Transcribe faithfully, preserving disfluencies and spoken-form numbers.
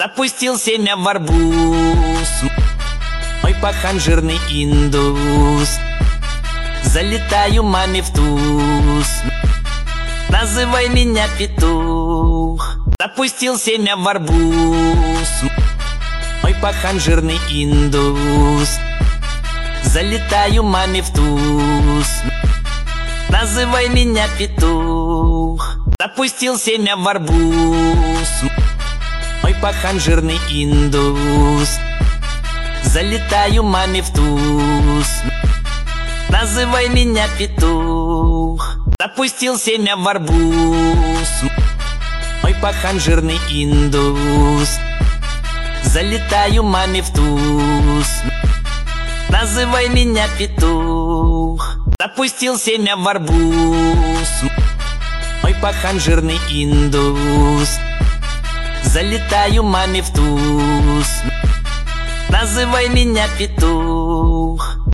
Запустил семя в арбуз мой пахан жирный индус. Залетаю маме в туз, называй меня петух. Запустил семя в арбуз мой пахан жирный индус. Залетаю маме в туз, называй меня петух. Запустил семя в арбуз мой пахан жирный индус. Залетаю маме в туз, называй меня петух. Запустил семя в арбуз мой пахан жирный индус. Залетаю маме в туз, называй меня петух. Запустил семя в арбуз мой пахан жирный индус. Залетаю маме в туз, называй меня петух.